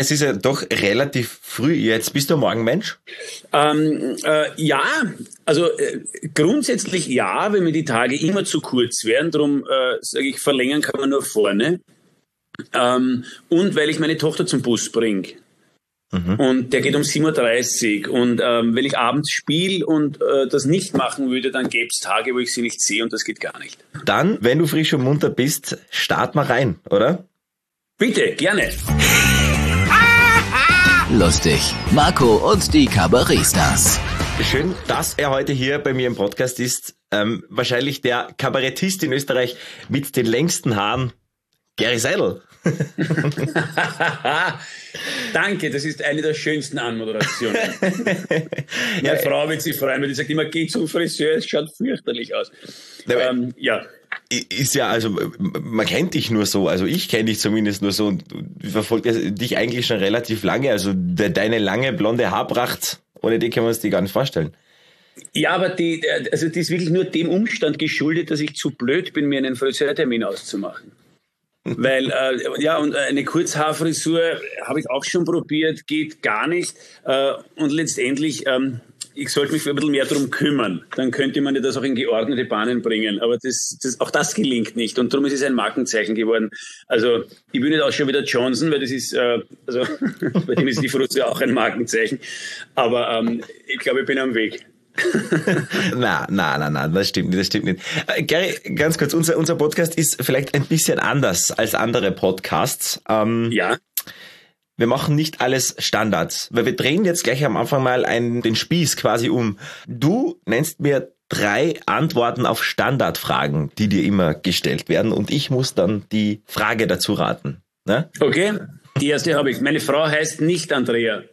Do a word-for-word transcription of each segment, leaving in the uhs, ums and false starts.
Es ist ja doch relativ früh jetzt. Bist du ein Morgenmensch? Ähm, äh, ja, also äh, grundsätzlich ja, wenn mir die Tage immer zu kurz wären. Darum äh, sage ich, verlängern kann man nur vorne. Ähm, und weil ich meine Tochter zum Bus bringe. Mhm. Und der geht um sieben Uhr dreißig. Und ähm, wenn ich abends spiele und äh, das nicht machen würde, dann gäbe es Tage, wo ich sie nicht sehe und das geht gar nicht. Dann, wenn du frisch und munter bist, start mal rein, oder? Bitte, gerne. Lustig, Marco und die Kabarettstars. Schön, dass er heute hier bei mir im Podcast ist. Ähm, wahrscheinlich der Kabarettist in Österreich mit den längsten Haaren, Gary Seidel. Danke, das ist eine der schönsten Anmoderationen. Meine ja, Frau wird sich freuen, weil die sagt immer, geh zum Friseur, es schaut fürchterlich aus. Ja, ähm, ja. Ist ja, also man kennt dich nur so, also ich kenne dich zumindest nur so und verfolge dich eigentlich schon relativ lange, also de, deine lange blonde Haarpracht, ohne die können wir uns die gar nicht vorstellen. Ja, aber die, also die ist wirklich nur dem Umstand geschuldet, dass ich zu blöd bin, mir einen Friseurtermin auszumachen. Weil, äh, ja, und eine Kurzhaarfrisur habe ich auch schon probiert, geht gar nicht. Äh, und letztendlich, ähm, ich sollte mich ein bisschen mehr darum kümmern. Dann könnte man das auch in geordnete Bahnen bringen. Aber das, das, auch das gelingt nicht. Und darum ist es ein Markenzeichen geworden. Also, ich bin nicht auch schon wieder Johnson, weil das ist, äh, also, bei dem ist die Frisur auch ein Markenzeichen. Aber ähm, ich glaube, ich bin am Weg. na, na, na, na, das stimmt nicht, das stimmt nicht. Äh, Gary, ganz kurz, unser, unser Podcast ist vielleicht ein bisschen anders als andere Podcasts. Ähm, ja. Wir machen nicht alles Standards, weil wir drehen jetzt gleich am Anfang mal einen, den Spieß quasi um. Du nennst mir drei Antworten auf Standardfragen, die dir immer gestellt werden und ich muss dann die Frage dazu raten. Ne? Okay, die erste habe ich. Meine Frau heißt nicht Andrea.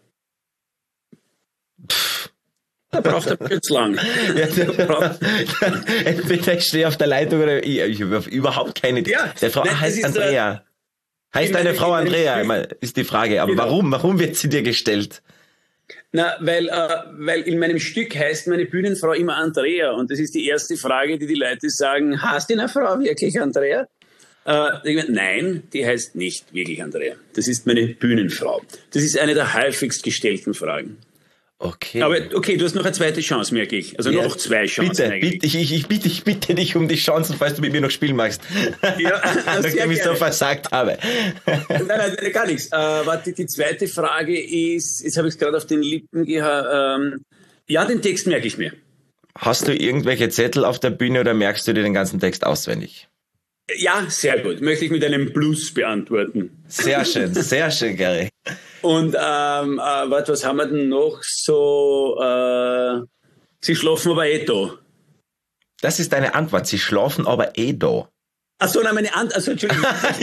Pff. Da braucht er jetzt lang. Ja, braucht, entweder ich stehe auf der Leitung oder ich, ich habe überhaupt keine Idee. Ja, der Frau nein, heißt Andrea. Der, heißt deine Frau Andrea, ist die Frage. Aber genau. warum? Warum wird sie dir gestellt? Na, weil, äh, weil in meinem Stück heißt meine Bühnenfrau immer Andrea. Und das ist die erste Frage, die die Leute sagen, heißt deine Frau wirklich Andrea? Äh, nein, die heißt nicht wirklich Andrea. Das ist meine Bühnenfrau. Das ist eine der häufigst gestellten Fragen. Okay. Aber okay, du hast noch eine zweite Chance, merke ich. Also ja, noch zwei Chancen bitte, eigentlich. Bitte, ich, ich, ich, bitte, ich bitte dich um die Chancen, falls du mit mir noch spielen magst. Ja, nachdem ich so versagt habe. Nein, nein, nein, gar nichts. Äh, warte, die zweite Frage ist, jetzt habe ich es gerade auf den Lippen gehabt. Ähm, ja, den Text merke ich mir. Hast du irgendwelche Zettel auf der Bühne oder merkst du dir den ganzen Text auswendig? Ja, sehr gut. Möchte ich mit einem Plus beantworten. Sehr schön, sehr schön, Gary. Und ähm, äh, warte, was haben wir denn noch so? Äh, Sie schlafen aber eh da. Das ist deine Antwort. Sie schlafen aber eh da. Ach so, nein, meine Antwort. Also, Entschuldigung.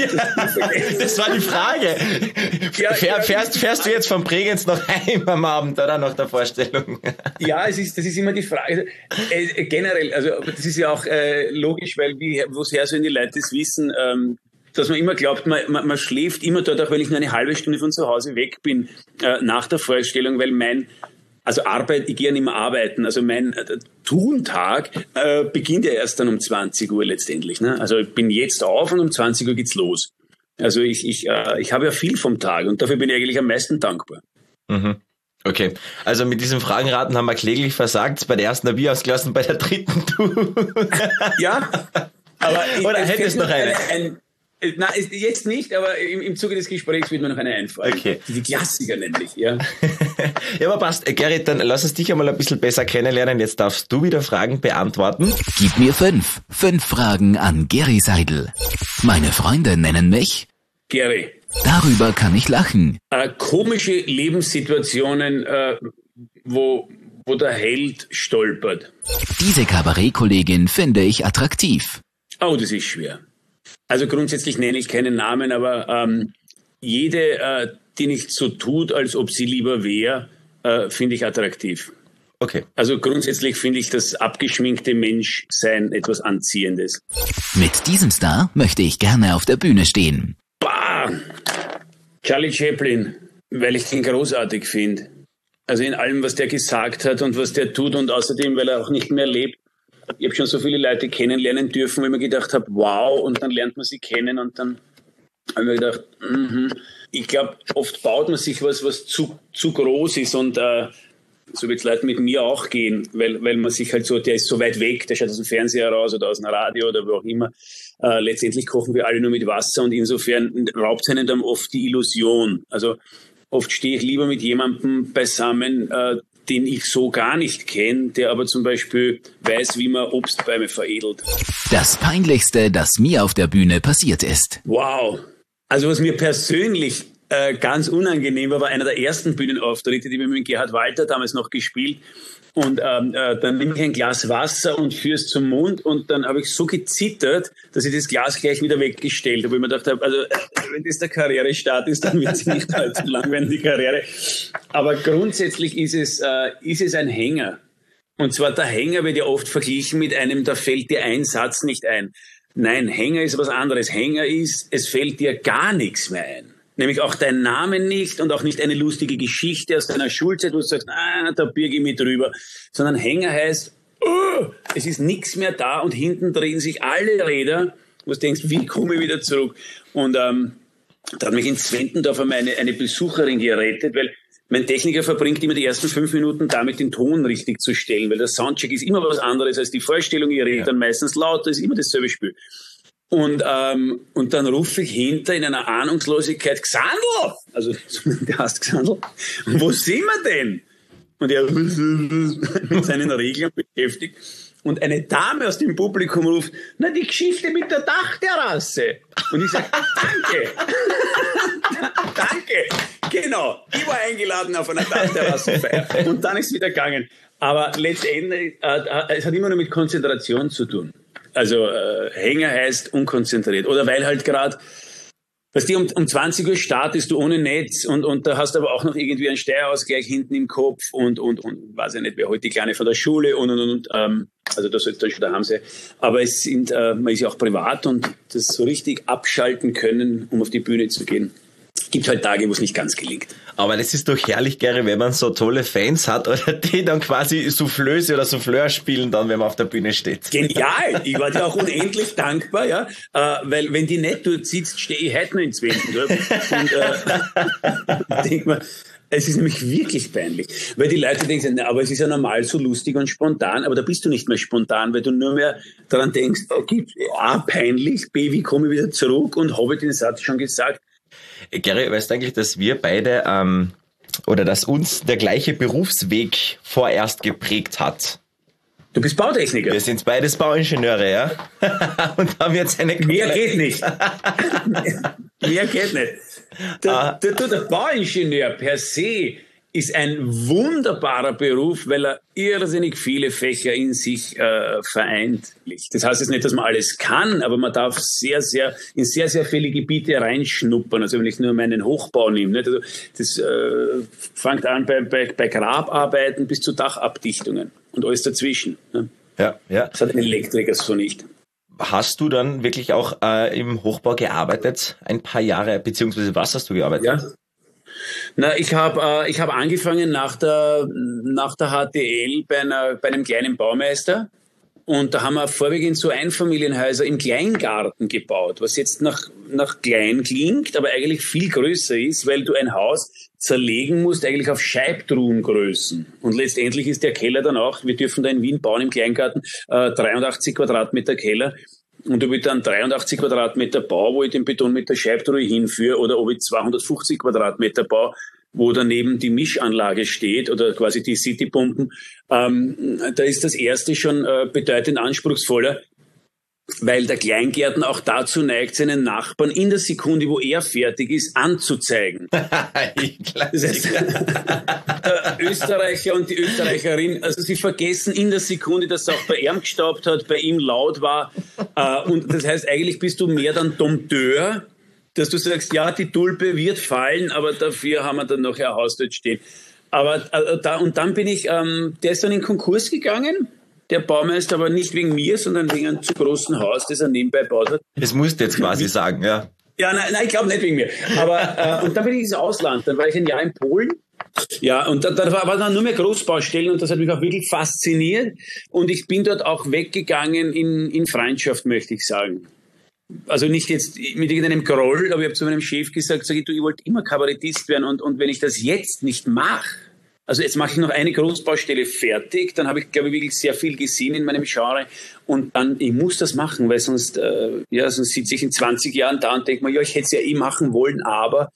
Das war die Frage. Ja, Fähr, ja, fährst, fährst du jetzt von Bregenz noch heim am Abend oder nach der Vorstellung? Ja, es ist, das ist immer die Frage. Äh, generell, also das ist ja auch äh, logisch, weil wie, woher sollen die Leute das wissen? Ähm, dass man immer glaubt, man, man, man schläft immer dort, auch wenn ich nur eine halbe Stunde von zu Hause weg bin, äh, nach der Vorstellung, weil mein, also Arbeit, ich gehe ja nicht mehr arbeiten, also mein äh, Tuntag äh, beginnt ja erst dann um zwanzig Uhr letztendlich. Ne? Also ich bin jetzt auf und um zwanzig Uhr geht's los. Also ich, ich, äh, ich habe ja viel vom Tag und dafür bin ich eigentlich am meisten dankbar. Mhm. Okay, also mit diesem Fragenraten haben wir kläglich versagt. Bei der ersten habe ich ausgelassen, bei der dritten du. Ja, aber ich, oder hättest du noch eine? eine ein, Nein, jetzt nicht, aber im, im Zuge des Gesprächs wird mir noch eine einfallen. Okay. Die Klassiker nämlich, ja. Ja, aber passt. Gerrit, dann lass uns dich einmal ein bisschen besser kennenlernen. Jetzt darfst du wieder Fragen beantworten. Gib mir fünf. Fünf Fragen an Gary Seidel. Meine Freunde nennen mich Gary. Darüber kann ich lachen. Äh, komische Lebenssituationen, äh, wo, wo der Held stolpert. Diese Kabarettkollegin finde ich attraktiv. Oh, das ist schwer. Also grundsätzlich nenne ich keinen Namen, aber ähm, jede, äh, die nicht so tut, als ob sie lieber wäre, äh, finde ich attraktiv. Okay. Also grundsätzlich finde ich das abgeschminkte Menschsein etwas Anziehendes. Mit diesem Star möchte ich gerne auf der Bühne stehen. Bah! Charlie Chaplin, weil ich ihn großartig finde. Also in allem, was der gesagt hat und was der tut und außerdem, weil er auch nicht mehr lebt. Ich habe schon so viele Leute kennenlernen dürfen, wo ich mir gedacht habe, wow, und dann lernt man sie kennen und dann habe ich mir gedacht, mhm. ich glaube, oft baut man sich was, was zu, zu groß ist und äh, so wird es Leuten mit mir auch gehen, weil, weil man sich halt so, der ist so weit weg, der schaut aus dem Fernseher raus oder aus dem Radio oder wo auch immer. Äh, letztendlich kochen wir alle nur mit Wasser und insofern raubt einem dann oft die Illusion. Also oft stehe ich lieber mit jemandem beisammen, äh, den ich so gar nicht kenne, der aber zum Beispiel weiß, wie man Obstbäume veredelt. Das Peinlichste, das mir auf der Bühne passiert ist. Wow. Also was mir persönlich äh, ganz unangenehm war, war einer der ersten Bühnenauftritte, die wir mit Gerhard Walter damals noch gespielt. Und ähm, äh, dann nehme ich ein Glas Wasser und führe es zum Mund und dann habe ich so gezittert, dass ich das Glas gleich wieder weggestellt habe. Weil ich mir gedacht habe, also äh, wenn das der Karrierestart ist, dann wird es nicht allzu lang werden, die Karriere. Aber grundsätzlich ist es, äh, ist es ein Hänger. Und zwar der Hänger wird ja oft verglichen mit einem, da fällt dir ein Satz nicht ein. Nein, Hänger ist was anderes. Hänger ist, es fällt dir gar nichts mehr ein. Nämlich auch dein Name nicht und auch nicht eine lustige Geschichte aus deiner Schulzeit, wo du sagst, ah, da birge ich mich drüber. Sondern Hänger heißt, oh, es ist nichts mehr da und hinten drehen sich alle Räder, wo du denkst, wie komme ich wieder zurück? Und ähm, da hat mich in Zwentendorf einmal eine, eine Besucherin gerettet, weil mein Techniker verbringt immer die ersten fünf Minuten damit, den Ton richtig zu stellen, weil der Soundcheck ist immer was anderes als die Vorstellung, ihr redet dann meistens lauter, ist immer dasselbe Spiel. Und, ähm, und dann rufe ich hinter in einer Ahnungslosigkeit, Xandl! Also, der heißt Xandl. Wo sind wir denn? Und er mit seinen Regeln beschäftigt. Und eine Dame aus dem Publikum ruft, na, die Geschichte mit der Dachterrasse. Und ich sage, danke. Danke. Genau. Ich war eingeladen auf einer Dachterrassenfeier. Und dann ist es wieder gegangen. Aber letztendlich, äh, es hat immer nur mit Konzentration zu tun. Also äh, Hänger heißt unkonzentriert. Oder weil halt gerade, weißt du, um, um zwanzig Uhr startest du ohne Netz und, und da hast aber auch noch irgendwie einen Steuerausgleich hinten im Kopf und, und, und weiß ich nicht, wer heute die Kleine von der Schule und, und, und. Ähm, also da soll es dann schon daheim sein. Aber es sind, äh, man ist ja auch privat und das so richtig abschalten können, um auf die Bühne zu gehen. Gibt halt Tage, wo es nicht ganz gelingt. Aber das ist doch herrlich, Gary, wenn man so tolle Fans hat, oder die dann quasi Soufflöse oder Souffleur spielen, dann, wenn man auf der Bühne steht. Genial! Ich war dir auch unendlich dankbar, ja, äh, weil wenn die nicht dort sitzt, stehe ich heute noch in Zwentendorf. Und äh, denk mal, es ist nämlich wirklich peinlich, weil die Leute denken, na, aber es ist ja normal so lustig und spontan, aber da bist du nicht mehr spontan, weil du nur mehr daran denkst, okay, A, peinlich, B, wie komme ich wieder zurück und habe ich den Satz schon gesagt. Gary, weißt du eigentlich, dass wir beide ähm, oder dass uns der gleiche Berufsweg vorerst geprägt hat? Du bist Bautechniker. Wir sind beides Bauingenieure, ja? Und haben jetzt eine... Mehr geht nicht. Mehr geht nicht. Der, Ah. der, der, der Bauingenieur per se ist ein wunderbarer Beruf, weil er irrsinnig viele Fächer in sich äh, vereint. Das heißt jetzt nicht, dass man alles kann, aber man darf sehr, sehr in sehr, sehr viele Gebiete reinschnuppern. Also wenn ich nur meinen Hochbau nehme, nicht? Also das äh, fängt an bei, bei, bei Grabarbeiten bis zu Dachabdichtungen und alles dazwischen. Ne? Ja, ja. Das hat ein Elektriker so nicht. Hast du dann wirklich auch äh, im Hochbau gearbeitet, ein paar Jahre, beziehungsweise was hast du gearbeitet? Ja. Na, ich habe äh, ich hab angefangen nach der, nach der H T L bei, einer, bei einem kleinen Baumeister. Und da haben wir vorwiegend so Einfamilienhäuser im Kleingarten gebaut, was jetzt nach, nach klein klingt, aber eigentlich viel größer ist, weil du ein Haus zerlegen musst, eigentlich auf Scheibtruhengrößen. Und letztendlich ist der Keller dann auch, wir dürfen da in Wien bauen im Kleingarten, äh, dreiundachtzig Quadratmeter Keller. Und ob ich dann dreiundachtzig Quadratmeter baue, wo ich den Beton mit der Scheibtruhe hinführe, oder ob ich zweihundertfünfzig Quadratmeter baue, wo daneben die Mischanlage steht oder quasi die Citypumpen, ähm, da ist das erste schon äh, bedeutend anspruchsvoller, weil der Kleingärtner auch dazu neigt, seinen Nachbarn in der Sekunde, wo er fertig ist, anzuzeigen. Das heißt, der Österreicher und die Österreicherin, also sie vergessen in der Sekunde, dass es auch bei ihm gestaubt hat, bei ihm laut war. Äh, und das heißt, eigentlich bist du mehr dann Dompteur, dass du sagst, ja, die Tulpe wird fallen, aber dafür haben wir dann noch ein Haus dort stehen. Aber äh, da, und dann bin ich, ähm, der ist dann in Konkurs gegangen, der Baumeister, aber nicht wegen mir, sondern wegen einem zu großen Haus, das er nebenbei baut hat. Das musst du jetzt quasi sagen, ja. Ja, nein, nein ich glaube nicht wegen mir. Aber äh, und dann bin ich ins Ausland, dann war ich ein Jahr in Polen. Ja, und da, da war, war dann nur mehr Großbaustellen und das hat mich auch wirklich fasziniert. Und ich bin dort auch weggegangen in, in Freundschaft, möchte ich sagen. Also nicht jetzt mit irgendeinem Groll, aber ich habe zu meinem Chef gesagt, sag ich, du, ich wollte immer Kabarettist werden und, und wenn ich das jetzt nicht mache, also jetzt mache ich noch eine Großbaustelle fertig, dann habe ich, glaube ich, wirklich sehr viel gesehen in meinem Genre und dann, ich muss das machen, weil sonst, äh, ja, sonst sitze ich in zwanzig Jahren da und denke mir, ja, ich hätte es ja eh machen wollen, aber,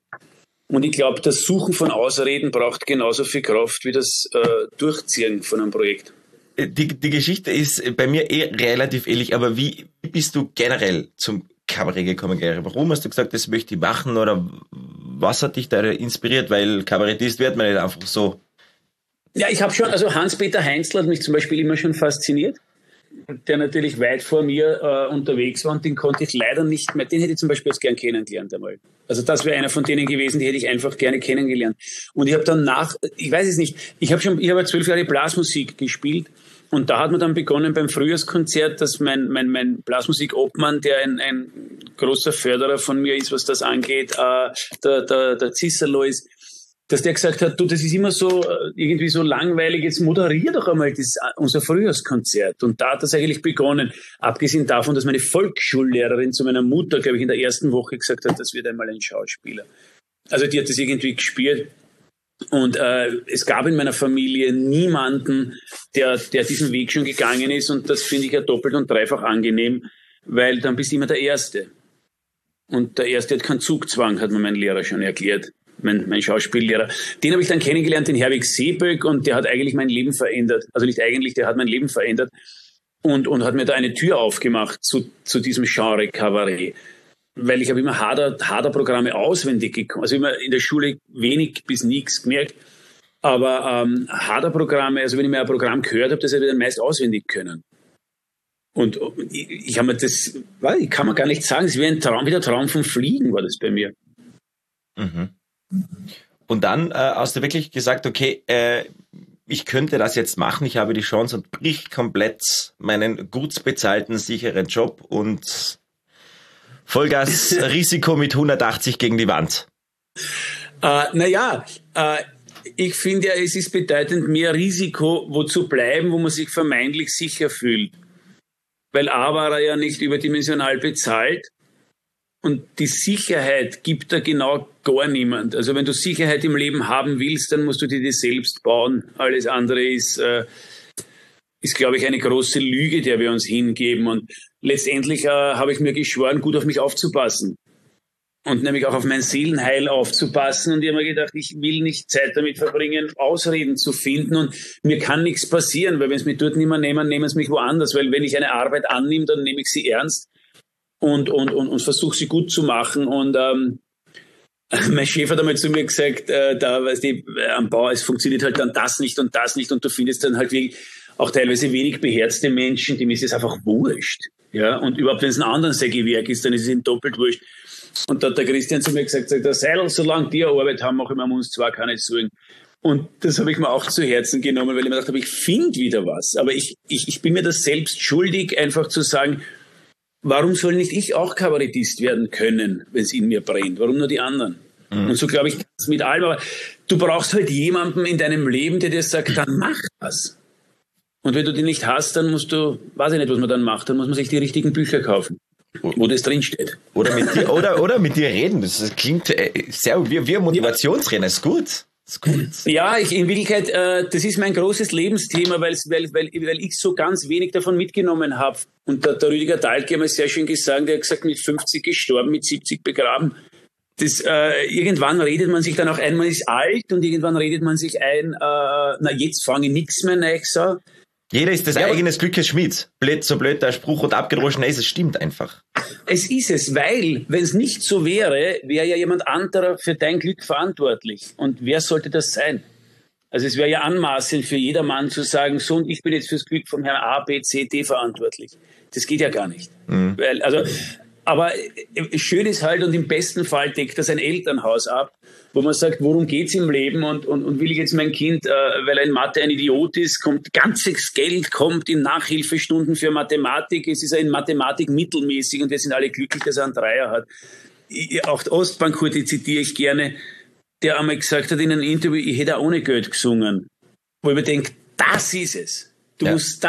und ich glaube, das Suchen von Ausreden braucht genauso viel Kraft wie das äh, Durchziehen von einem Projekt. Die, die Geschichte ist bei mir eh relativ ähnlich, aber wie bist du generell zum Kabarett gekommen, Gary? Warum hast du gesagt, das möchte ich machen oder was hat dich da inspiriert? Weil Kabarettist wird man nicht einfach so. Ja, ich habe schon, also Hans-Peter Heinzl hat mich zum Beispiel immer schon fasziniert, der natürlich weit vor mir äh, unterwegs war und den konnte ich leider nicht mehr, den hätte ich zum Beispiel jetzt gern kennengelernt einmal. Also das wäre einer von denen gewesen, die hätte ich einfach gerne kennengelernt. Und ich habe dann nach, ich weiß es nicht, ich habe schon, ich habe zwölf Jahre Blasmusik gespielt. Und da hat man dann begonnen beim Frühjahrskonzert, dass mein, mein, mein Blasmusik-Obmann, der ein, ein großer Förderer von mir ist, was das angeht, äh, der, der, der Zisserlo ist, dass der gesagt hat, du, das ist immer so, irgendwie so langweilig, jetzt moderier doch einmal das, unser Frühjahrskonzert. Und da hat das eigentlich begonnen. Abgesehen davon, dass meine Volksschullehrerin zu meiner Mutter, glaube ich, in der ersten Woche gesagt hat, das wird einmal ein Schauspieler. Also die hat das irgendwie gespürt. Und äh, es gab in meiner Familie niemanden, der, der diesen Weg schon gegangen ist. Und das finde ich ja doppelt und dreifach angenehm, weil dann bist du immer der Erste. Und der Erste hat keinen Zugzwang, hat mir mein Lehrer schon erklärt, mein, mein Schauspiellehrer. Den habe ich dann kennengelernt, den Herwig Seeböck, und der hat eigentlich mein Leben verändert. Also nicht eigentlich, der hat mein Leben verändert und, und hat mir da eine Tür aufgemacht zu, zu diesem Genre Kabarett. Weil ich habe immer Hader, Hader-Programme auswendig gekommen, also immer in der Schule wenig bis nichts gemerkt, aber ähm, Hader-Programme, also wenn ich mir ein Programm gehört habe, das habe ich dann meist auswendig können. Und, und ich, ich habe mir das, ich kann man gar nicht sagen, es ist wie ein Traum, wie der Traum vom Fliegen war das bei mir. Mhm. Und dann äh, hast du wirklich gesagt, okay, äh, ich könnte das jetzt machen, ich habe die Chance und brich komplett meinen gut bezahlten, sicheren Job und Vollgas Risiko mit hundertachtzig gegen die Wand. Äh, naja, äh, ich finde ja, es ist bedeutend mehr Risiko, wo zu bleiben, wo man sich vermeintlich sicher fühlt. Weil A war er ja nicht überdimensional bezahlt und die Sicherheit gibt da genau gar niemand. Also wenn du Sicherheit im Leben haben willst, dann musst du dir die selbst bauen. Alles andere ist... Äh, ist, glaube ich, eine große Lüge, der wir uns hingeben. Und letztendlich äh, habe ich mir geschworen, gut auf mich aufzupassen. Und nämlich auch auf mein Seelenheil aufzupassen. Und ich habe mir gedacht, ich will nicht Zeit damit verbringen, Ausreden zu finden. Und mir kann nichts passieren, weil wenn es mich dort nicht mehr nehmen, nehmen sie mich woanders. Weil wenn ich eine Arbeit annehme, dann nehme ich sie ernst und, und, und, und versuche sie gut zu machen. Und ähm, mein Chef hat einmal zu mir gesagt, äh, da, weißt du, am Bau, es funktioniert halt dann das nicht und das nicht. Und du findest dann halt wirklich auch teilweise wenig beherzte Menschen, dem ist es einfach wurscht. Ja, und überhaupt, wenn es ein anderes Sägewerk ist, dann ist es ihm doppelt wurscht. Und da hat der Christian zu mir gesagt, sagt, der Seidel, solange die Arbeit haben, machen wir uns zwar keine Sorgen. Und das habe ich mir auch zu Herzen genommen, weil ich mir gedacht habe, ich finde wieder was. Aber ich, ich, ich bin mir das selbst schuldig, einfach zu sagen, warum soll nicht ich auch Kabarettist werden können, wenn es in mir brennt? Warum nur die anderen? Mhm. Und so glaube ich mit allem. Aber du brauchst halt jemanden in deinem Leben, der dir sagt, dann mach das. Und wenn du die nicht hast, dann musst du, weiß ich nicht, was man dann macht, dann muss man sich die richtigen Bücher kaufen, wo das drinsteht. Oder mit dir, oder, oder mit dir reden. Das klingt äh, sehr, wie, wie ein Motivationstrainer. Ist gut. Ist gut. Ja, ich, in Wirklichkeit, äh, das ist mein großes Lebensthema, weil, weil, weil, weil ich so ganz wenig davon mitgenommen habe. Und der, der Rüdiger Dahlke hat mir sehr schön gesagt, der hat gesagt, mit fünfzig gestorben, mit siebzig begraben. Das, äh, irgendwann redet man sich dann auch ein, man ist alt und irgendwann redet man sich ein, äh, na jetzt fange ich nichts mehr nichts an. Jeder ist des ja, eigenes Glückes Schmied. Blöd, so blöd der Spruch und abgedroschen ist, es stimmt einfach. Es ist es, weil, wenn es nicht so wäre, wäre ja jemand anderer für dein Glück verantwortlich. Und wer sollte das sein? Also es wäre ja anmaßend für jedermann zu sagen, so, und ich bin jetzt fürs Glück von Herrn A, B, C, D verantwortlich. Das geht ja gar nicht. Mhm. Weil, also, aber schön ist halt, und im besten Fall deckt das ein Elternhaus ab, wo man sagt, worum geht's im Leben und, und, und will ich jetzt mein Kind, äh, weil er in Mathe ein Idiot ist, kommt ganzes Geld, kommt in Nachhilfestunden für Mathematik, es ist er in Mathematik mittelmäßig und wir sind alle glücklich, dass er einen Dreier hat. Ich, auch Ostbank, die zitiere ich gerne, der einmal gesagt hat in einem Interview, ich hätte auch ohne Geld gesungen. Wo ich mir denke, das ist es. Du ja. musst das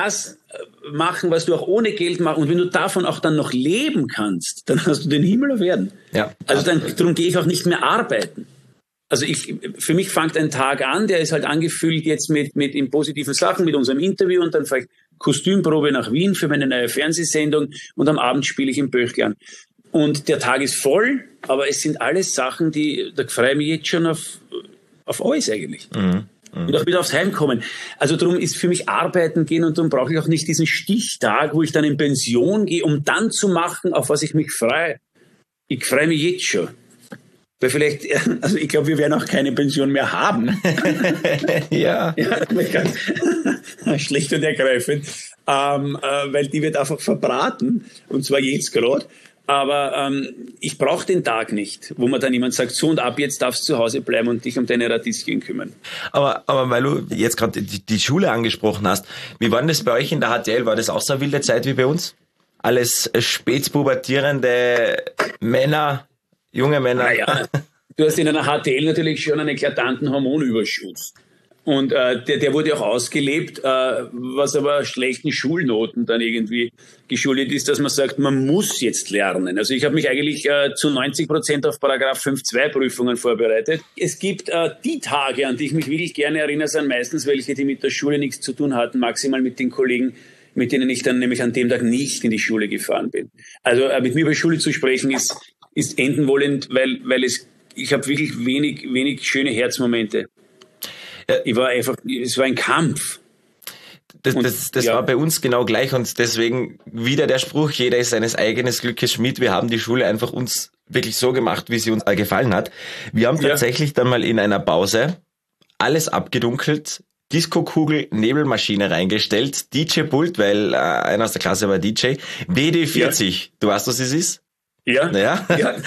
machen, was du auch ohne Geld machst. Und wenn du davon auch dann noch leben kannst, dann hast du den Himmel auf Erden. Ja. Also dann, darum gehe ich auch nicht mehr arbeiten. Also ich, für mich fängt ein Tag an, der ist halt angefüllt jetzt mit, mit in positiven Sachen, mit unserem Interview und dann vielleicht Kostümprobe nach Wien für meine neue Fernsehsendung und am Abend spiele ich im Böchlein. Und der Tag ist voll, aber es sind alles Sachen, die, da freue ich mich jetzt schon auf, auf alles eigentlich. Mhm. Und auch wieder aufs Heimkommen. Also darum ist für mich arbeiten gehen und darum brauche ich auch nicht diesen Stichtag, wo ich dann in Pension gehe, um dann zu machen, auf was ich mich freue. Ich freue mich jetzt schon. Weil vielleicht, also ich glaube, wir werden auch keine Pension mehr haben. Ja. Ja, ganz schlicht und ergreifend. Ähm, äh, weil die wird einfach verbraten. Und zwar jetzt gerade. Aber ähm, ich brauche den Tag nicht, wo man dann jemand sagt, so und ab jetzt darfst du zu Hause bleiben und dich um deine Radieschen kümmern. Aber, aber weil du jetzt gerade die, die Schule angesprochen hast, wie war denn das bei euch in der H T L? War das auch so eine wilde Zeit wie bei uns? Alles spätpubertierende Männer, junge Männer? Naja, du hast in einer H T L natürlich schon einen eklatanten Hormonüberschuss. Und äh, der, der wurde auch ausgelebt, äh, was aber schlechten Schulnoten dann irgendwie geschuldet ist, dass man sagt, man muss jetzt lernen. Also ich habe mich eigentlich äh, zu neunzig Prozent auf Paragraph fünf Punkt zwei Prüfungen vorbereitet. Es gibt äh, die Tage, an die ich mich wirklich gerne erinnere, sind meistens welche, die mit der Schule nichts zu tun hatten, maximal mit den Kollegen, mit denen ich dann nämlich an dem Tag nicht in die Schule gefahren bin. Also äh, mit mir über Schule zu sprechen ist, ist enden wollend, weil, weil es, ich habe wirklich wenig, wenig schöne Herzmomente. Ich war einfach, es war ein Kampf. Das, das, das ja. war bei uns genau gleich und deswegen wieder der Spruch, jeder ist seines eigenen Glückes Schmied. Wir haben die Schule einfach uns wirklich so gemacht, wie sie uns gefallen hat. Wir haben tatsächlich ja. dann mal in einer Pause alles abgedunkelt, Disco-Kugel, Nebelmaschine reingestellt, D J-Pult, weil äh, einer aus der Klasse war D J, W D vierzig. Ja. Du weißt, was es ist? Ja, ja. ja. ja.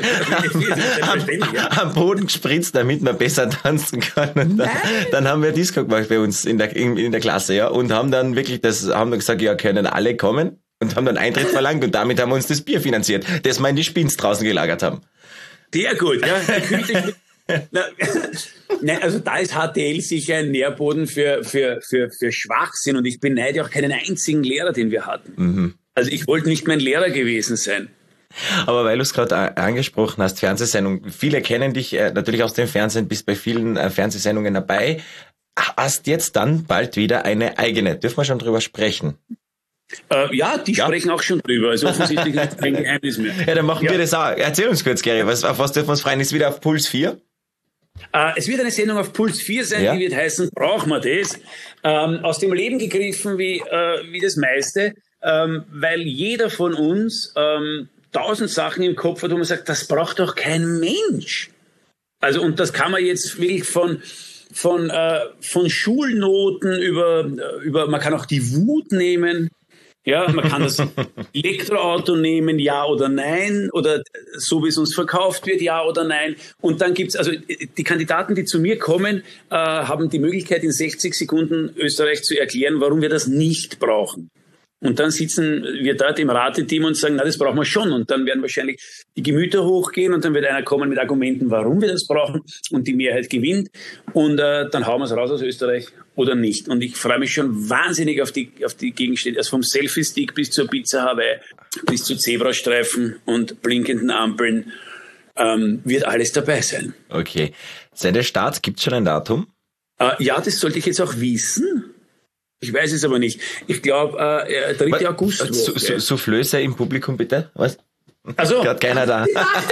am, am Boden gespritzt, damit man besser tanzen kann. Und dann, dann haben wir Disco gemacht bei uns in der, in, in der Klasse, ja, und haben dann wirklich das, haben dann gesagt, ja, können alle kommen und haben dann Eintritt verlangt und damit haben wir uns das Bier finanziert, das wir in die Spins draußen gelagert haben. Sehr gut, ja. Na, nein, also da ist H T L sicher ein Nährboden für, für, für, für Schwachsinn und ich beneide auch keinen einzigen Lehrer, den wir hatten. Mhm. Also ich wollte nicht mein Lehrer gewesen sein. Aber weil du es gerade angesprochen hast, Fernsehsendung, viele kennen dich äh, natürlich aus dem Fernsehen, bist bei vielen äh, Fernsehsendungen dabei, hast jetzt dann bald wieder eine eigene. Dürfen wir schon drüber sprechen? Äh, ja, die ja. sprechen auch schon drüber, also offensichtlich kein Geheimnis mehr. Ja, dann machen ja. wir das auch. Erzähl uns kurz, Gary, was, auf was dürfen wir uns freuen? Ist wieder auf Puls vier? Äh, es wird eine Sendung auf Puls vier sein, ja. die wird heißen, brauchen wir das? Ähm, aus dem Leben gegriffen wie, äh, wie das meiste, ähm, weil jeder von uns ähm, tausend Sachen im Kopf hat, wo man sagt, das braucht doch kein Mensch. Also, und das kann man jetzt wirklich von, von, äh, von Schulnoten über, über, man kann auch die Wut nehmen. Ja, man kann das Elektroauto nehmen, ja oder nein, oder so wie es uns verkauft wird, ja oder nein. Und dann gibt's, also die Kandidaten, die zu mir kommen, äh, haben die Möglichkeit, in sechzig Sekunden Österreich zu erklären, warum wir das nicht brauchen. Und dann sitzen wir dort im Rateteam und sagen, na, das brauchen wir schon. Und dann werden wahrscheinlich die Gemüter hochgehen und dann wird einer kommen mit Argumenten, warum wir das brauchen. Und die Mehrheit gewinnt. Und äh, dann hauen wir es raus aus Österreich oder nicht. Und ich freue mich schon wahnsinnig auf die, auf die Gegenstände. Also vom Selfie-Stick bis zur Pizza Hawaii, bis zu Zebrastreifen und blinkenden Ampeln ähm, wird alles dabei sein. Okay. Sendestart, gibt's schon ein Datum? Äh, ja, das sollte ich jetzt auch wissen. Ich weiß es aber nicht. Ich glaube, äh, dritter August. So, so, Soufflöse im Publikum, bitte? Was? Also gerade keiner da.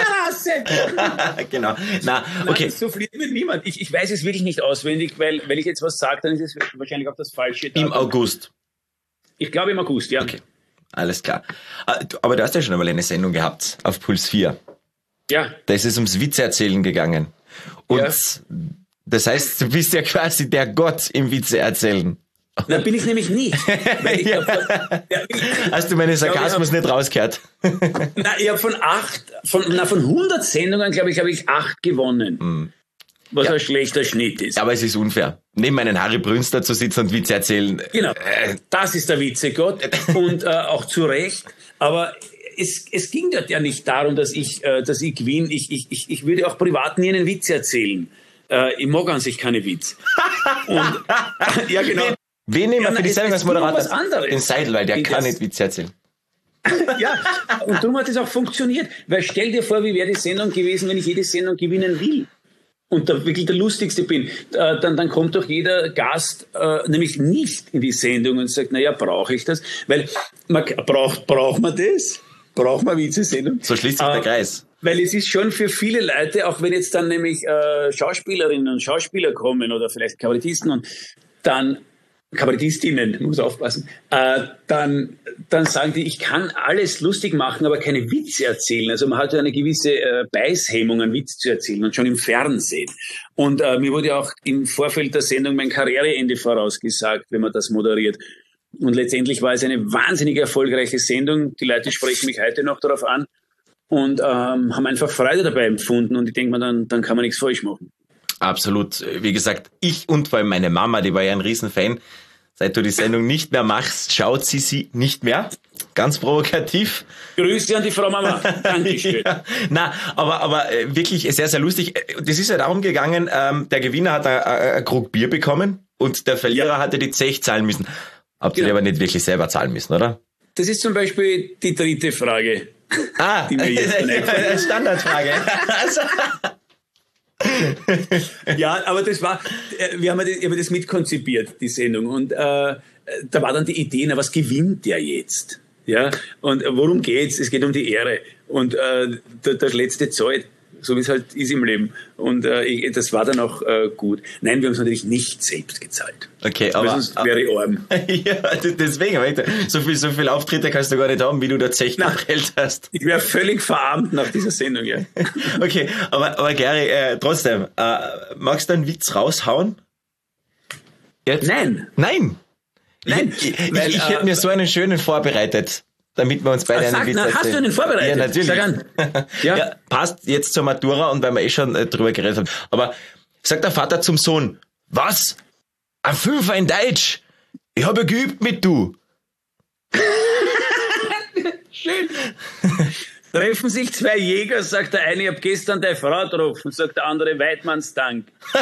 Die genau. Na, okay. Nein, souffliert mir niemand. Ich, ich weiß es wirklich nicht auswendig, weil, weil ich jetzt was sage, dann ist es wahrscheinlich auch das falsche Datum. Im August. Ich glaube im August, ja. Okay. Alles klar. Aber du hast ja schon einmal eine Sendung gehabt auf Puls vier. Ja. Da ist es ums Witze-Erzählen gegangen. Und ja. das heißt, du bist ja quasi der Gott im Witze-Erzählen. Na, bin ich nämlich nicht. Weil ich ja. hab, ja, ich, Hast du meine Sarkasmus glaub, hab, nicht rausgehört? Na, ich habe von acht, von, na, von hundert Sendungen, glaube ich, habe ich acht gewonnen. Mm. Was ja. ein schlechter Schnitt ist. Aber es ist unfair. Neben einen Harry Brünster zu sitzen und Witze erzählen. Genau. Äh, das ist der Witzegott. Und äh, auch zu Recht. Aber es, es ging dort ja nicht darum, dass ich, äh, dass ich gewinne. Ich, ich, ich, ich würde auch privat nie einen Witz erzählen. Äh, ich mag an sich keine Witz. Und, ja, genau. Wen nehmen wir Ja, für die es- Sendung es als geht um Moderator? was anderes. Den Seidel, weil der In kann das- nicht Witze erzählen. Ja, und darum hat es auch funktioniert. Weil stell dir vor, wie wäre die Sendung gewesen, wenn ich jede Sendung gewinnen will und da wirklich der Lustigste bin. Äh, dann, dann kommt doch jeder Gast äh, nämlich nicht in die Sendung und sagt, naja, brauche ich das? Weil man braucht, braucht man das? Braucht man Witze-Sendung? So schließt sich der Äh, Kreis. Weil es ist schon für viele Leute, auch wenn jetzt dann nämlich äh, Schauspielerinnen und Schauspieler kommen oder vielleicht Kabarettisten und dann Kabarettistinnen, muss aufpassen, äh, dann, dann sagen die, ich kann alles lustig machen, aber keine Witze erzählen. Also man hat ja eine gewisse äh, Beißhemmung, einen Witz zu erzählen und schon im Fernsehen. Und äh, mir wurde auch im Vorfeld der Sendung mein Karriereende vorausgesagt, wenn man das moderiert. Und letztendlich war es eine wahnsinnig erfolgreiche Sendung. Die Leute sprechen mich heute noch darauf an und ähm, haben einfach Freude dabei empfunden. Und ich denke mir, dann, dann kann man nichts falsch machen. Absolut. Wie gesagt, ich und vor allem meine Mama, die war ja ein Riesenfan. Seit du die Sendung nicht mehr machst, schaut sie sie nicht mehr. Ganz provokativ. Grüße an die Frau Mama. Dankeschön. Ja, na, aber, aber äh, wirklich sehr, sehr lustig. Das ist ja darum gegangen, ähm, der Gewinner hat ein Krug Bier bekommen und der Verlierer Ja. hatte die Zech zahlen müssen. Habt ihr Genau. die aber nicht wirklich selber zahlen müssen, oder? Das ist zum Beispiel die dritte Frage. Ah, Die mir jetzt dann eingefallen eine Standardfrage. Also, Ja, aber das war, äh, wir haben ja das, ich habe das mitkonzipiert, die Sendung. Und äh, da war dann die Idee, na, was gewinnt der jetzt? Ja, und worum geht's? Es geht um die Ehre. Und äh, der, der letzte zahlt, so wie es halt ist im Leben. Und äh, ich, das war dann auch äh, gut. Nein, wir haben es natürlich nicht selbst gezahlt. okay, Aber aber... sonst wäre ich arm. ja, deswegen, weißt du, so viel, so viel Auftritte kannst du gar nicht haben, wie du da Zech geprellt hast. Ich wäre völlig verarmt nach dieser Sendung, ja. Okay, aber, aber Gary, äh, trotzdem, äh, magst du einen Witz raushauen? Jetzt? Nein. Nein! Nein, Ich, ich, weil, ich, ich äh, hätte mir so einen schönen vorbereitet, damit wir uns beide Ah, einen sag, Witz na, erzählen. hast du einen vorbereitet? Ja, natürlich. Sag an. Ja. Ja. Passt jetzt zur Matura und weil wir eh schon äh, drüber geredet haben. Aber sagt der Vater zum Sohn, was? Ein Fünfer in Deutsch? Ich habe geübt mit du. Schön. Treffen sich zwei Jäger, sagt der eine, ich habe gestern deine Frau getroffen, sagt der andere, Weidmanns Dank.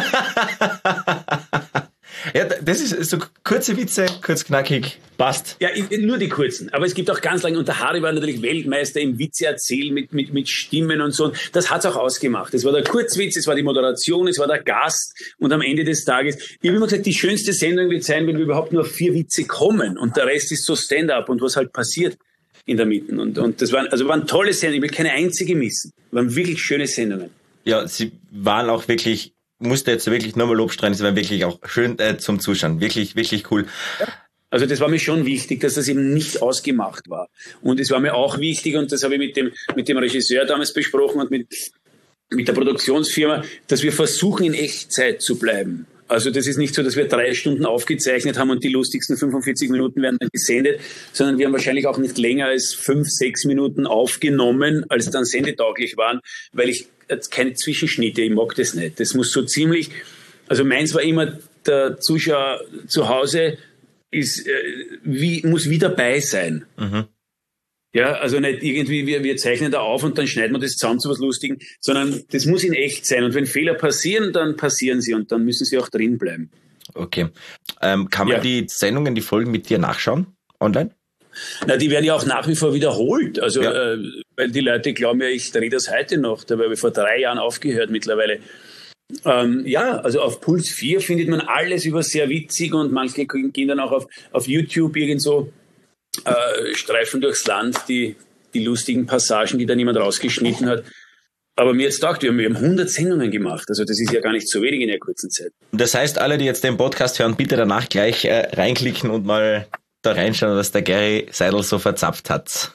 Ja, das ist so kurze Witze, kurz knackig, passt. Ja, ich- nur die kurzen. Aber es gibt auch ganz lange, und der Harry war natürlich Weltmeister im Witze erzählen mit, mit, mit Stimmen und so. Das hat's auch ausgemacht. Es war der Kurzwitz, es war die Moderation, es war der Gast. Und am Ende des Tages, ich habe immer gesagt, die schönste Sendung wird sein, wenn wir überhaupt nur auf vier Witze kommen. Und der Rest ist so Stand-up und was halt passiert in der Mitte. Und, und das waren, also waren tolle Sendungen. Ich will keine einzige missen. Waren wirklich schöne Sendungen. Ja, sie waren auch wirklich, musste jetzt wirklich nochmal Lob streuen, sie waren wirklich auch schön äh, zum Zuschauen. Wirklich, wirklich cool. Also das war mir schon wichtig, dass das eben nicht ausgemacht war. Und es war mir auch wichtig, und das habe ich mit dem, mit dem Regisseur damals besprochen und mit, mit der Produktionsfirma, dass wir versuchen, in Echtzeit zu bleiben. Also das ist nicht so, dass wir drei Stunden aufgezeichnet haben und die lustigsten fünfundvierzig Minuten werden dann gesendet, sondern wir haben wahrscheinlich auch nicht länger als fünf, sechs Minuten aufgenommen, als dann sendetauglich waren, weil ich keine Zwischenschnitte, ich mag das nicht. Das muss so ziemlich, also meins war immer, der Zuschauer zu Hause ist, äh, wie, muss wie dabei sein. Mhm. Ja, also nicht irgendwie, wir, wir zeichnen da auf und dann schneiden wir das zusammen zu was Lustigen, sondern das muss in echt sein. Und wenn Fehler passieren, dann passieren sie und dann müssen sie auch drin bleiben. Okay. Ähm, kann man Ja. die Sendungen, die Folgen mit dir nachschauen? Online? Na, die werden ja auch nach wie vor wiederholt. Also, Ja. äh, weil die Leute glauben ja, ich drehe das heute noch. Da habe ich vor drei Jahren aufgehört mittlerweile. Ähm, ja, also auf Puls vier findet man alles über sehr witzig und manche gehen dann auch auf, auf YouTube irgend so äh, Streifen durchs Land, die, die lustigen Passagen, die dann jemand rausgeschnitten hat. Aber mir jetzt gedacht, wir haben, wir haben hundert Sendungen gemacht. Also das ist ja gar nicht so wenig in der kurzen Zeit. Das heißt, alle, die jetzt den Podcast hören, bitte danach gleich äh, reinklicken und mal da reinschauen, was der Gary Seidel so verzapft hat.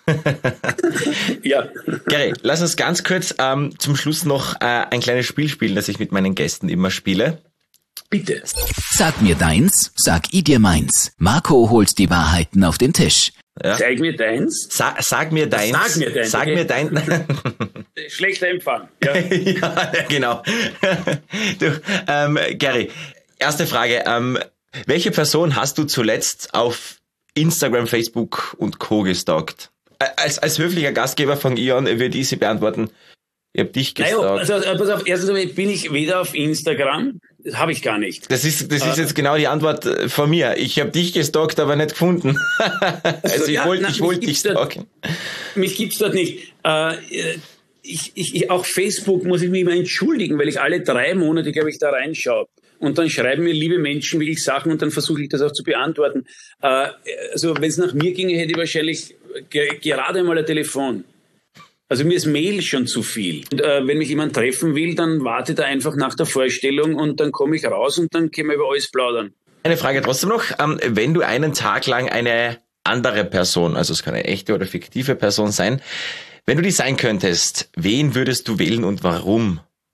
Ja, Gary, lass uns ganz kurz ähm, zum Schluss noch äh, ein kleines Spiel spielen, das ich mit meinen Gästen immer spiele. bitte. Sag mir deins, sag ich dir meins. Marco holt die Wahrheiten auf den Tisch. Ja? Zeig mir deins. Sa sag mir deins. Sag mir deins, Sag okay. mir dein. Schlechter Empfang. Ja. Ja, genau. Du, ähm, Gary, erste Frage. Ähm, welche Person hast du zuletzt auf Instagram, Facebook und Co. gestalkt? Als, als höflicher Gastgeber von Ion würde ich sie beantworten. Ich habe dich Naja, gestalkt. also, also pass auf, erstens einmal bin ich weder auf Instagram Das habe ich gar nicht. Das ist, das ist jetzt genau die Antwort von mir. Ich habe dich gestalkt, aber nicht gefunden. Also ich ja, wollte nein, ich wollte dich stalken. Mich gibt's dort nicht. Äh, ich, ich, auch Facebook muss ich mich immer entschuldigen, weil ich alle drei Monate, glaube ich, da reinschaue. Und dann schreiben mir liebe Menschen wirklich Sachen und dann versuche ich das auch zu beantworten. Äh, also wenn es nach mir ginge, hätte ich wahrscheinlich ge- gerade mal ein Telefon. Also mir ist Mail schon zu viel. Und, äh, wenn mich jemand treffen will, dann wartet er einfach nach der Vorstellung und dann komme ich raus und dann können wir über alles plaudern. Eine Frage trotzdem noch. Ähm, wenn du einen Tag lang eine andere Person, also es kann eine echte oder fiktive Person sein, wenn du die sein könntest, wen würdest du wählen und warum?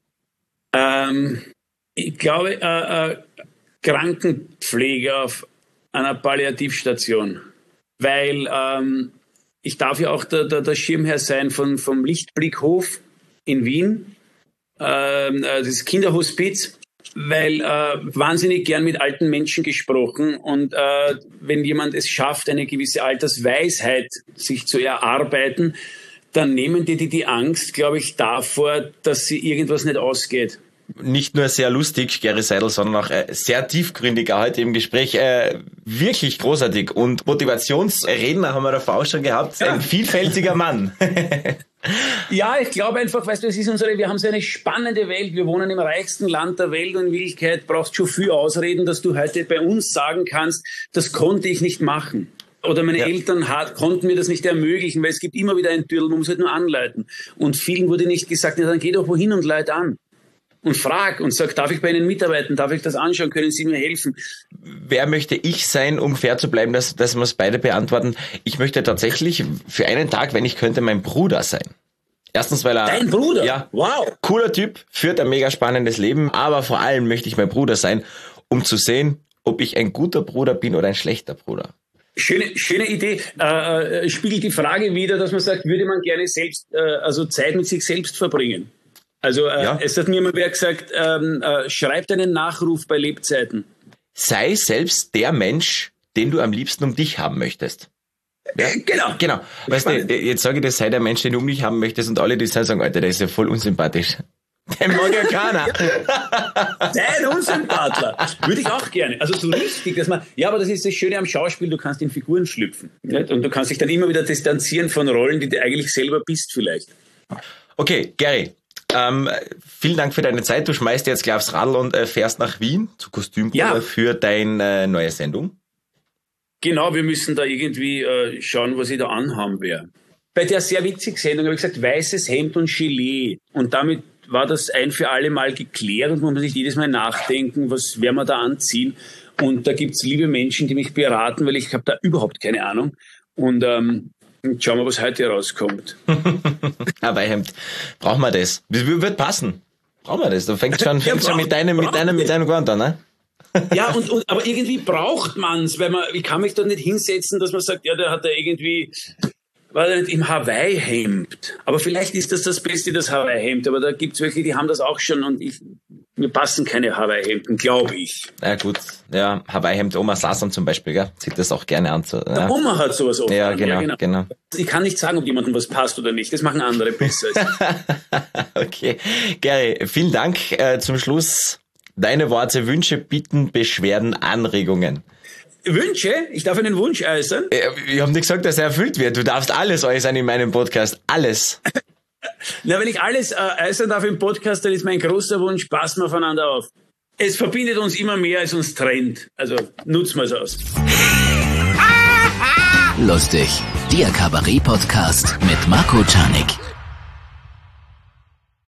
Ähm, ich glaube, äh, äh, Krankenpfleger auf einer Palliativstation. Weil... Ähm, Ich darf ja auch der, der, der Schirmherr sein von, vom Lichtblickhof in Wien, ähm, das Kinderhospiz, weil äh, wahnsinnig gern mit alten Menschen gesprochen. Und äh, wenn jemand es schafft, eine gewisse Altersweisheit sich zu erarbeiten, dann nehmen die die, die Angst, glaube ich, davor, dass sie irgendwas nicht ausgeht. Nicht nur sehr lustig, Gary Seidel, sondern auch äh, sehr tiefgründiger heute im Gespräch. Äh, wirklich großartig. Und Motivationsredner haben wir davor auch schon gehabt. Ja. Ein vielfältiger Mann. Ja, ich glaube einfach, weißt du, es ist unsere, wir haben so eine spannende Welt. Wir wohnen im reichsten Land der Welt und in Wirklichkeit brauchst du schon viel Ausreden, dass du heute bei uns sagen kannst, das konnte ich nicht machen. Oder meine ja. Eltern hat, konnten mir das nicht ermöglichen, weil es gibt immer wieder ein Türl, man muss halt nur anleiten. Und vielen wurde nicht gesagt, ja, dann geh doch wohin und leit an. Und frag und sag, darf ich bei Ihnen mitarbeiten? Darf ich das anschauen? Können Sie mir helfen? Wer möchte ich sein, um fair zu bleiben, dass, dass wir es beide beantworten? Ich möchte tatsächlich für einen Tag, wenn ich könnte, mein Bruder sein. Erstens, weil er... Dein Bruder? Ja. Wow. Cooler Typ, führt ein mega spannendes Leben, aber vor allem möchte ich mein Bruder sein, um zu sehen, ob ich ein guter Bruder bin oder ein schlechter Bruder. Schöne, schöne Idee. Äh, spiegelt die Frage wider, dass man sagt, würde man gerne selbst, äh, also Zeit mit sich selbst verbringen? Also äh, ja. Es hat mir mal wer gesagt, ähm, äh, schreib deinen Nachruf bei Lebzeiten. Sei selbst der Mensch, den du am liebsten um dich haben möchtest. Ja? Äh, genau. Genau. Weißt du, jetzt sage ich das, sei der Mensch, den du um dich haben möchtest und alle, die sagen, Alter, der ist ja voll unsympathisch. Den mag ja keiner. Dein Unsympathler. Würde ich auch gerne. Also so richtig, dass man, ja, aber das ist das Schöne am Schauspiel, du kannst in Figuren schlüpfen. Nicht? Und du kannst dich dann immer wieder distanzieren von Rollen, die du eigentlich selber bist vielleicht. Okay, Gary. Ähm, vielen Dank für deine Zeit. Du schmeißt jetzt gleich aufs Radl und äh, fährst nach Wien zu Kostümprobe ja. für deine äh, neue Sendung. Genau, wir müssen da irgendwie äh, schauen, was ich da anhaben werde. Bei der sehr witzigen Sendung habe ich gesagt, weißes Hemd und Gelee. Und damit war das ein für alle Mal geklärt und man muss sich jedes Mal nachdenken, was werden wir da anziehen. Und da gibt's liebe Menschen, die mich beraten, weil ich habe da überhaupt keine Ahnung. Und ähm, schauen wir, was heute rauskommt. Hawaii-Hemd. Brauchen wir das? Wird passen. Brauchen wir das? Du fängst schon, fängst ja, schon mit deinem, mit deinem, mit deinem Gewand an, ne? Ja, und, und, aber irgendwie braucht man's, weil man, ich kann mich da nicht hinsetzen, dass man sagt, ja, der hat da irgendwie, war der nicht im Hawaii-Hemd. Aber vielleicht ist das das Beste, das Hawaii-Hemd. Aber da gibt's welche, die haben das auch schon und ich, mir passen keine Hawaii-Hemden, glaube ich. Ja gut, ja, Hawaii-Hemd, Oma Sasson zum Beispiel, gell? Zieht das auch gerne an. So, ja. Der Oma hat sowas oft ja, an. Genau, ja, genau, genau. Ich kann nicht sagen, ob jemandem was passt oder nicht. Das machen andere besser. Okay, Gary, vielen Dank. Äh, zum Schluss deine Worte, Wünsche, Bitten, Beschwerden, Anregungen. Wünsche? Ich darf einen Wunsch äußern? Ich habe nicht gesagt, dass er erfüllt wird. Du darfst alles äußern in meinem Podcast. Alles. Na, wenn ich alles äh, äußern darf im Podcast, dann ist mein großer Wunsch, passen wir aufeinander auf. Es verbindet uns immer mehr, als uns trennt. Also nutzen wir es aus. Lustig. Der Kabarett-Podcast mit Marco Czarnik.